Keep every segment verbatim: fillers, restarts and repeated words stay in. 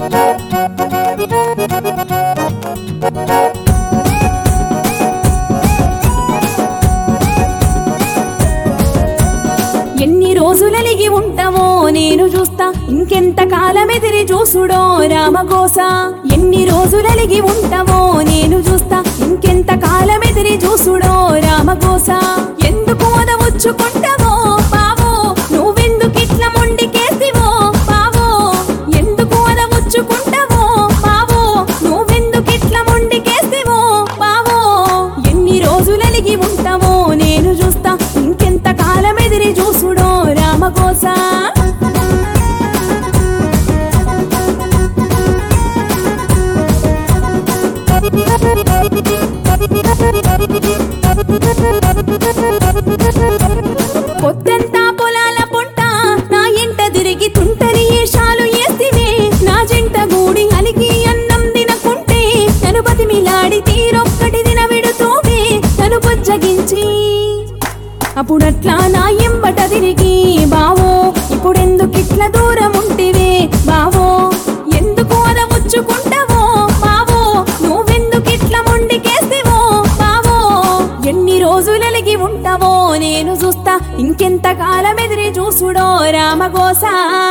ఎన్ని రోజులలిగి ఉంటావో నేను చూస్తా ఇంకెంత కాలమెదిరి చూసుడో రామకోస. ఎన్ని రోజులలిగి ఉంటావో నేను చూస్తా ఇంకెంత కాలమెదిరి చూసుడో రామకోస. ఎందుకు ఓదవుచ్చుకుంటావో బావో నువ్వెందుకిట్ల మొండికేసివో బావో. ఎందుకు ఓదవుచ్చుకుంటావో బావో నువ్వెందుకిట్ల మొండికేసివో బావో. ఎన్ని రోజులలిగి ఉంటావో నేను చూస్తా ఇంకెంత కాలమెదిరి చూసుడో రామకోస. పొద్దంతా పొలాల పొంట నా ఎంట తిరిగి తుంటరి ఏషాలు ఏసివే. నా జంట గూడి అలిగి అన్నం తినకుంటే నన్ను బతిమిలాడి తీరొక్కటి దిన విడుతూవే నన్ను బుజ్జగించి. అప్పుడట్లా నా ఎంబట తిరిగి బావో ఇప్పుడెందుకిట్ల దూరం ఉంటివే బావో. ఎందుకు ఓదవుచ్చుకుంటావో బావో నువ్వెందుకిట్ల మొండికేసివో బావో. ఎన్ని రోజులలిగి ఉంటావో నేను చూస్తా ఇంకెంత కాలమెదిరి చూసుడో రామకోస.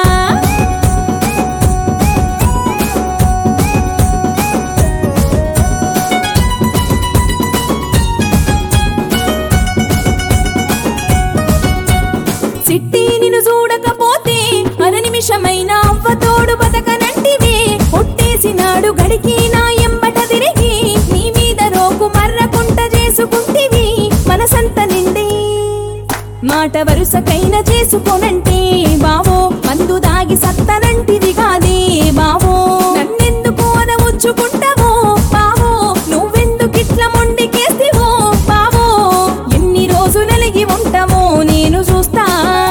సిట్టి నిన్ను చూడకపోతే అర నిమిషమైన అవ్వతోడు బతకనంటివే. కొట్టేసినాడు గడికి నా ఎంబట తిరిగి నీ మీద రోకు మర్రకుంట చేసుకుంటివి మనసంత నిండి. మాట వరుసకైన చేసుకోనంటే బావో మందు దాగి సత్తనంటిది కాదే బావో. నన్నెందుకు ఓదవుచ్చుకుంటావో బావో నువ్వెందుకిట్ల మొండికేసివో బావో. ఎన్ని రోజులలిగి ఉంటావో నేను చూస్తా.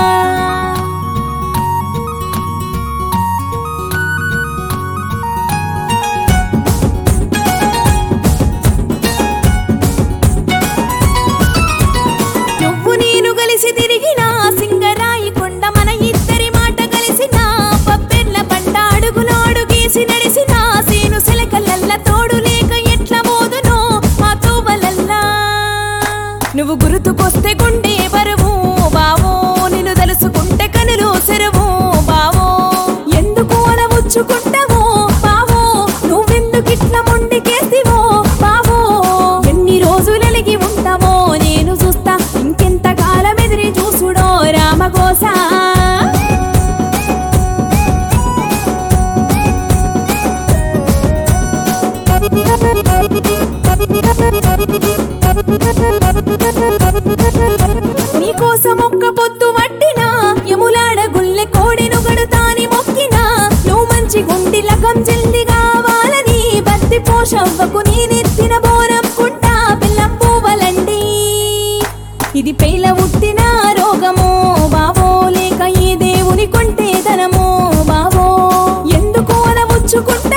నువ్వు నేను కలిసి తిరిగిన సింగరాయి కొండ మన ఇద్దరి మాట కలిసిన పప్పెర్ల పంట అడుగులో అడుగేసి నడిసిన సేను సెలకలల్ల తోడు లేక ఎట్ల మోదునో మా తోవలల్లా. నువ్వు గుర్తుకొస్తే గుండె బరువు బావో నిన్ను తలుసుకుంటే కనులు సెరువు బావో. ఎందుకు ఓదవుచ్చుకుంటావో బావో నువ్వెందుకిట్ల మొండికేసివో బావో. ఎన్ని రోజులలిగి ఉంటావో నేను చూస్తా ఇంకెంత కాలమెదిరి చూసుడో రామకోస. నీకోసం ఒక్క పొత్తు వట్టినా యములాడ గుల్లె కోడెను గడుతాని మొక్కినా. నువ్వు మంచి గుండి లగం జల్ది కావాలని బత్తి పోషవ్వకు నేనెత్తిన బోరం కుంటా బెల్లం పువ్వలండి. ఇది పేల ఉట్టిన రోగమో బావో లేక ఈ దేవుని కొంటే ధనమో బావో. ఎందుకు ఓదవుచ్చుకుంటా